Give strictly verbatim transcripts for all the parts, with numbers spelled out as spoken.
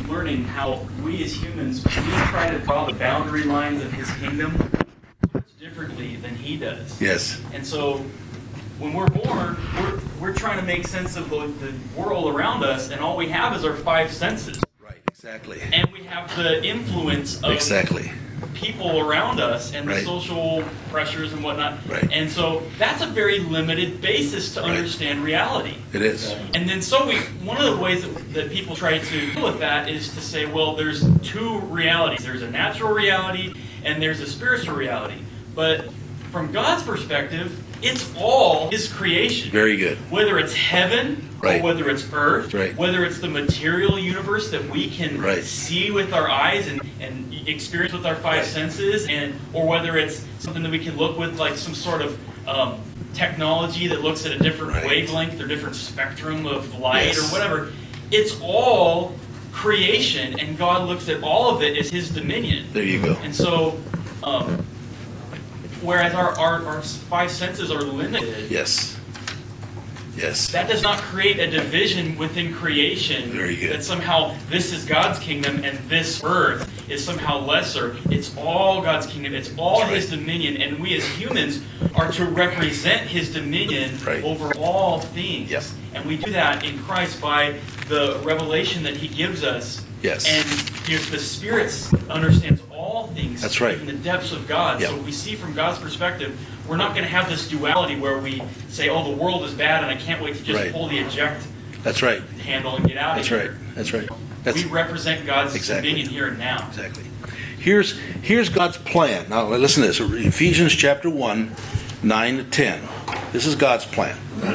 learning how we as humans, we try to draw the boundary lines of his kingdom much differently than he does. Yes. And so when we're born, we're, we're trying to make sense of the, the world around us, and all we have is our five senses. Right, exactly. And we have the influence of Exactly. people around us and the Right. social pressures and whatnot. Right. And so that's a very limited basis to Right. understand reality. It is. And then so we, one of the ways that, that people try to deal with that is to say, well, there's two realities. There's a natural reality and there's a spiritual reality. But from God's perspective, it's all his creation. Very good. Whether it's heaven, Right. or whether it's earth, Right. whether it's the material universe that we can Right. see with our eyes and, and experience with our five Right. senses, and or whether it's something that we can look with like some sort of um, technology that looks at a different Right. wavelength or different spectrum of light Yes. or whatever. It's all creation, and God looks at all of it as his dominion. There you go. And so, um, whereas our, our, our five senses are limited, Yes. Yes. that does not create a division within creation. Very good. That somehow this is God's kingdom and this earth is somehow lesser. It's all God's kingdom. It's all That's his right. dominion. And we as humans are to represent his dominion Right. over all things. Yep. And we do that in Christ by the revelation that he gives us. Yes. And you know, the Spirit understands all things. That's right. In the depths of God. Yep. So we see from God's perspective, we're not going to have this duality where we say, oh, the world is bad and I can't wait to just Right. pull the eject That's right. handle and get out That's of right. here. That's right. That's We represent God's Exactly. dominion here and now. Exactly. Here's here's God's plan. Now listen to this. Ephesians chapter one, nine to ten. This is God's plan.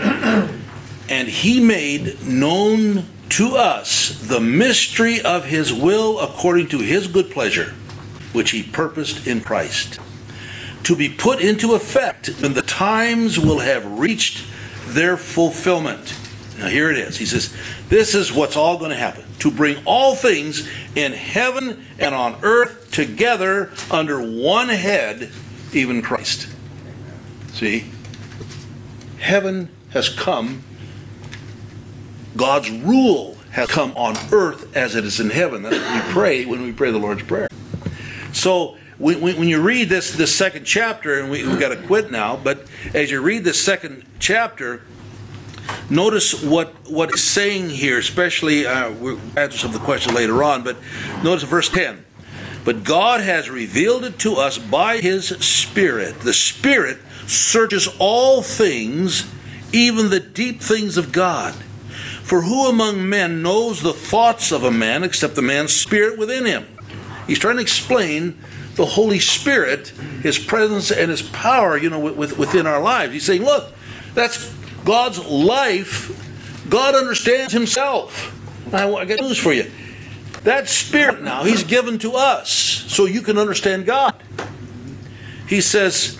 And he made known to us the mystery of his will according to his good pleasure, which he purposed in Christ, to be put into effect when the times will have reached their fulfillment. Now here it is. He says, this is what's all going to happen. To bring all things in heaven and on earth together under one head, even Christ. See? Heaven has come. God's rule has come on earth as it is in heaven. That's what we pray when we pray the Lord's Prayer. So when, when you read this, this second chapter, and we, we've got to quit now, but as you read this second chapter, notice what what it's saying here, especially, uh, we'll answer some of the questions later on, but notice verse ten. But God has revealed it to us by his Spirit. The Spirit searches all things, even the deep things of God. For who among men knows the thoughts of a man except the man's spirit within him? He's trying to explain the Holy Spirit, his presence and his power, you know, with, within our lives. He's saying, look, that's God's life. God understands himself. Now, I got news for you. That Spirit now, he's given to us so you can understand God. He says,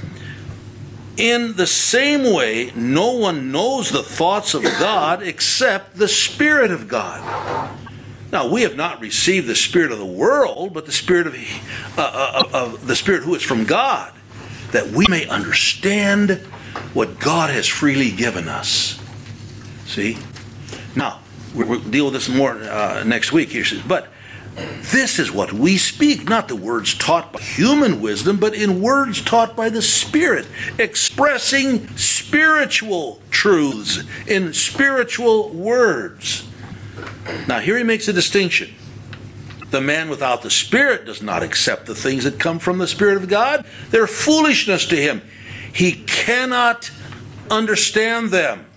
in the same way, no one knows the thoughts of God except the Spirit of God. Now, we have not received the spirit of the world, but the spirit of, uh, uh, of the Spirit who is from God, that we may understand what God has freely given us. See? Now, we'll deal with this more uh, next week. He says, but this is what we speak, not the words taught by human wisdom, but in words taught by the Spirit, expressing spiritual truths in spiritual words. Now, here he makes a distinction. The man without the Spirit does not accept the things that come from the Spirit of God. They're foolishness to him. He cannot understand them.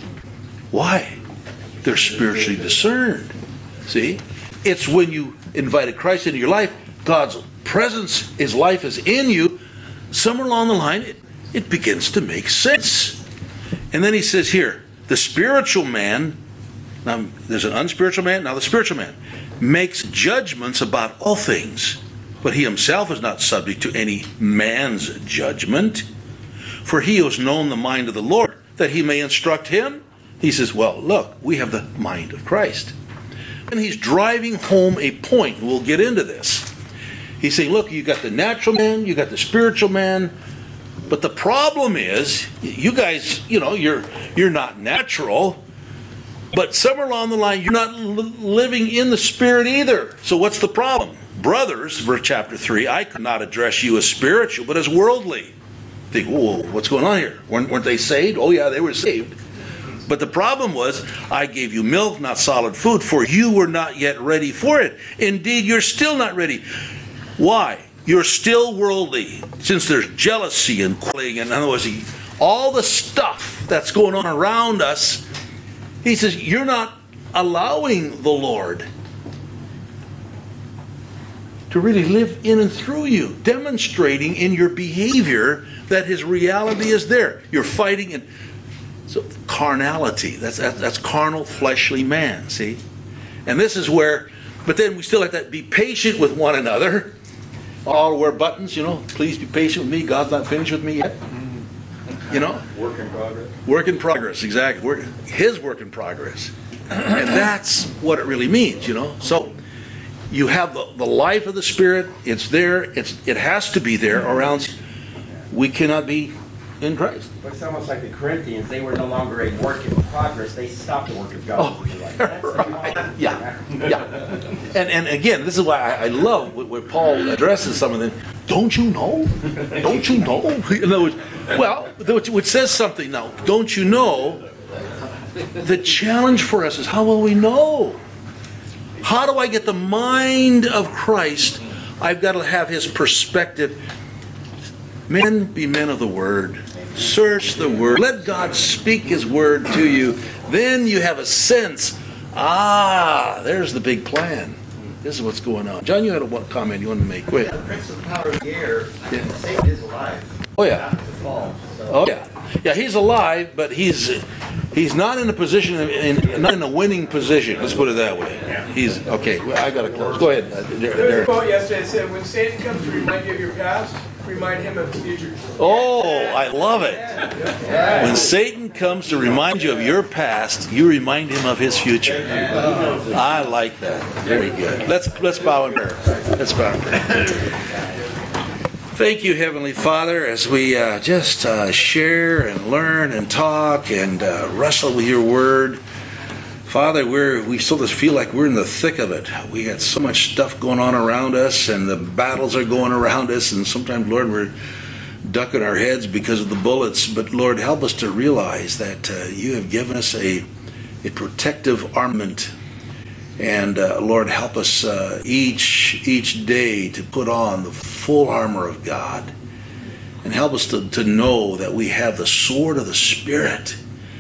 Why? They're spiritually discerned. See? It's when you invited Christ into your life, God's presence, his life is in you, somewhere along the line, it, it begins to make sense. And then he says here, the spiritual man, now there's an unspiritual man, now the spiritual man, makes judgments about all things, but he himself is not subject to any man's judgment. For he has known the mind of the Lord, that he may instruct him. He says, well, look, we have the mind of Christ. And he's driving home a point. We'll get into this. He's saying, look, you got the natural man, you got the spiritual man, but the problem is, you guys, you know, you're you're not natural. But somewhere along the line, you're not li- living in the Spirit either. So what's the problem? Brothers, verse chapter three, I could not address you as spiritual, but as worldly. Think, whoa, what's going on here? Weren't, weren't they saved? Oh yeah, they were saved. But the problem was, I gave you milk, not solid food, for you were not yet ready for it. Indeed, you're still not ready. Why? You're still worldly. Since there's jealousy and quarreling, and in other words, all the stuff that's going on around us, he says, you're not allowing the Lord to really live in and through you, demonstrating in your behavior that His reality is there. You're fighting and so carnality. That's that's carnal, fleshly man. See, and this is where. But then we still have to be patient with one another. All wear buttons, you know. Please be patient with me. God's not finished with me yet. You know, work in progress. Work in progress, exactly. Work, his work in progress, and that's what it really means. You know, so. You have the, the life of the Spirit. It's there. It's it has to be there, or else we cannot be in Christ. But it's almost like the Corinthians. They were no longer a work in progress. They stopped the work of God. Oh, Like, right. yeah, yeah. And and again, this is why I, I love where Paul addresses some of them. Don't you know? Don't you know? In other words, well, which says something now. Don't you know? The challenge for us is how will we know? How do I get the mind of Christ? I've got to have His perspective. Men, be men of the Word. Search the Word. Let God speak His Word to you. Then you have a sense. Ah, there's the big plan. This is what's going on. John, you had a one comment you wanted to make. Go ahead. The prince of the power of the air, Yeah. Satan is alive. Oh yeah. After the fall. So. Oh yeah. Yeah, he's alive, but he's he's not in a position, of, in, not in a winning position. Let's put it that way. He's okay. Well, I got to close. Go ahead. Uh, there, There was there. a quote yesterday that said, when Satan comes to remind you of your past, remind him of the future. Oh, I love it. When Satan comes to remind you of your past, you remind him of his future. I like that. Very good. Let's let's bow in prayer. Let's bow in prayer. Thank you, Heavenly Father, as we uh, just uh, share and learn and talk and uh, wrestle with your word. Father, we're, we sort of feel like we're in the thick of it. We got so much stuff going on around us, and the battles are going around us, and sometimes, Lord, we're ducking our heads because of the bullets. But, Lord, help us to realize that uh, you have given us a, a protective armament. And, uh, Lord, help us uh, each each day to put on the full armor of God. And help us to, to know that we have the sword of the Spirit.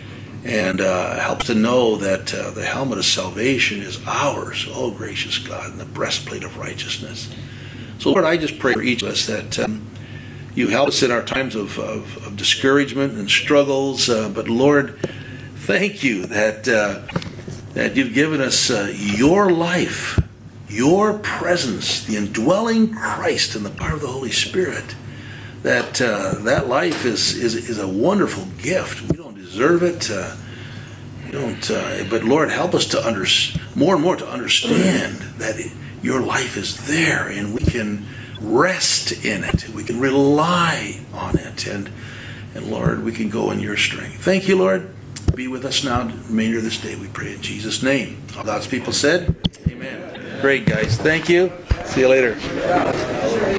And uh, help us to know that uh, the helmet of salvation is ours, oh gracious God, and the breastplate of righteousness. So, Lord, I just pray for each of us that um, you help us in our times of, of, of discouragement and struggles. Uh, but, Lord, thank you that... Uh, that you've given us uh, your life, your presence, the indwelling Christ and the power of the Holy Spirit. That uh, that life is, is is a wonderful gift. We don't deserve it. Uh, we don't. Uh, but Lord, help us to under, more and more to understand that it, your life is there, and we can rest in it. We can rely on it, and and Lord, we can go in your strength. Thank you, Lord. Be with us now, the remainder of this day, we pray in Jesus' name. All God's people said, amen. Great, guys. Thank you. See you later.